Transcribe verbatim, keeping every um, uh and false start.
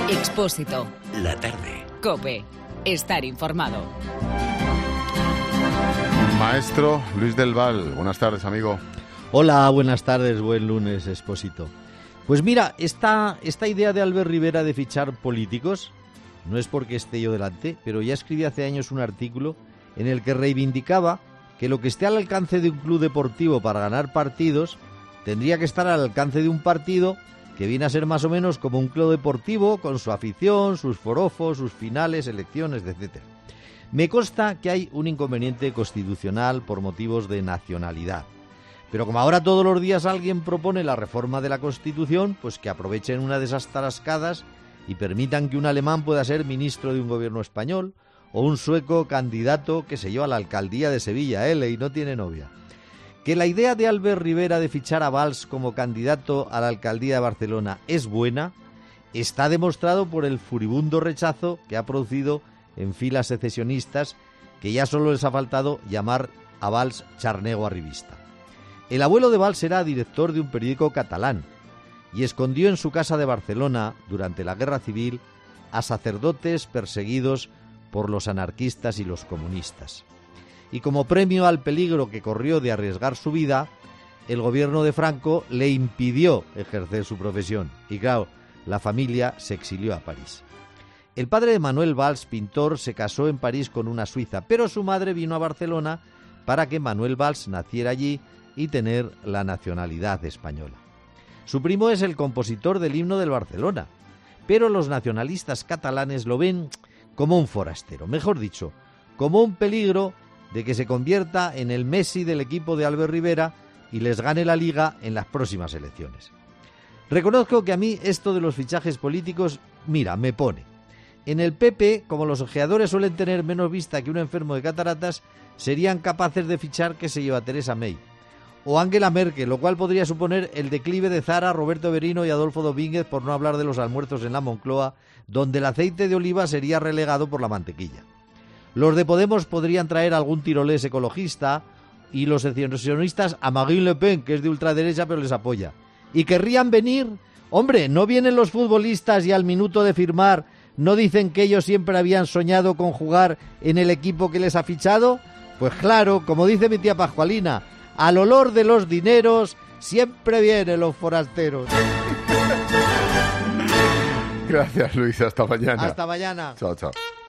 Expósito. La tarde. COPE. Estar informado. Maestro Luis del Val, buenas tardes, amigo. Hola, buenas tardes, buen lunes, Expósito. Pues mira, esta, esta idea de Albert Rivera de fichar políticos, no es porque esté yo delante, pero ya escribí hace años un artículo en el que reivindicaba que lo que esté al alcance de un club deportivo para ganar partidos tendría que estar al alcance de un partido que viene a ser más o menos como un club deportivo con su afición, sus forofos, sus finales, elecciones, etcétera. Me consta que hay un inconveniente constitucional por motivos de nacionalidad. Pero como ahora todos los días alguien propone la reforma de la Constitución, pues que aprovechen una de esas tarascadas y permitan que un alemán pueda ser ministro de un gobierno español o un sueco candidato, qué sé yo, a la alcaldía de Sevilla, él, y no tiene novia. Que la idea de Albert Rivera de fichar a Valls como candidato a la alcaldía de Barcelona es buena, está demostrado por el furibundo rechazo que ha producido en filas secesionistas, que ya solo les ha faltado llamar a Valls charnego arribista. El abuelo de Valls era director de un periódico catalán y escondió en su casa de Barcelona, durante la Guerra Civil, a sacerdotes perseguidos por los anarquistas y los comunistas. Y como premio al peligro que corrió de arriesgar su vida, el gobierno de Franco le impidió ejercer su profesión y, claro, la familia se exilió a París. El padre de Manuel Valls, pintor, se casó en París con una suiza, pero su madre vino a Barcelona para que Manuel Valls naciera allí y tener la nacionalidad española. Su primo es el compositor del himno del Barcelona, pero los nacionalistas catalanes lo ven como un forastero, mejor dicho, como un peligro de que se convierta en el Messi del equipo de Albert Rivera y les gane la Liga en las próximas elecciones. Reconozco que a mí esto de los fichajes políticos, mira, me pone. En el P P, como los ojeadores suelen tener menos vista que un enfermo de cataratas, serían capaces de fichar, qué sé yo, a Theresa May o Angela Merkel, lo cual podría suponer el declive de Zara, Roberto Berino y Adolfo Domínguez, por no hablar de los almuerzos en la Moncloa, donde el aceite de oliva sería relegado por la mantequilla. Los de Podemos podrían traer algún tirolés ecologista y los secesionistas a Marine Le Pen, que es de ultraderecha pero les apoya. ¿Y querrían venir? Hombre, ¿no vienen los futbolistas y al minuto de firmar no dicen que ellos siempre habían soñado con jugar en el equipo que les ha fichado? Pues claro, como dice mi tía Pascualina, al olor de los dineros siempre vienen los forasteros. Gracias, Luis. Hasta mañana. Hasta mañana. Chao, chao.